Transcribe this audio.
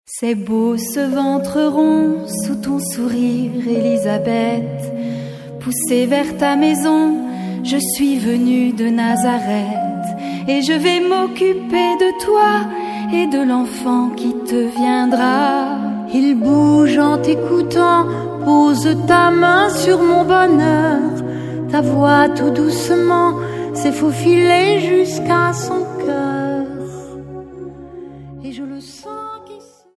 C'est beau ce ventre rond sous ton sourire, Élisabeth. Poussée vers ta maison, je suis venue de Nazareth. Et je vais m'occuper de toi et de l'enfant qui te viendra. Il bouge en t'écoutant, pose ta main sur mon bonheur. Ta voix tout doucement s'est faufilée jusqu'à son cœur.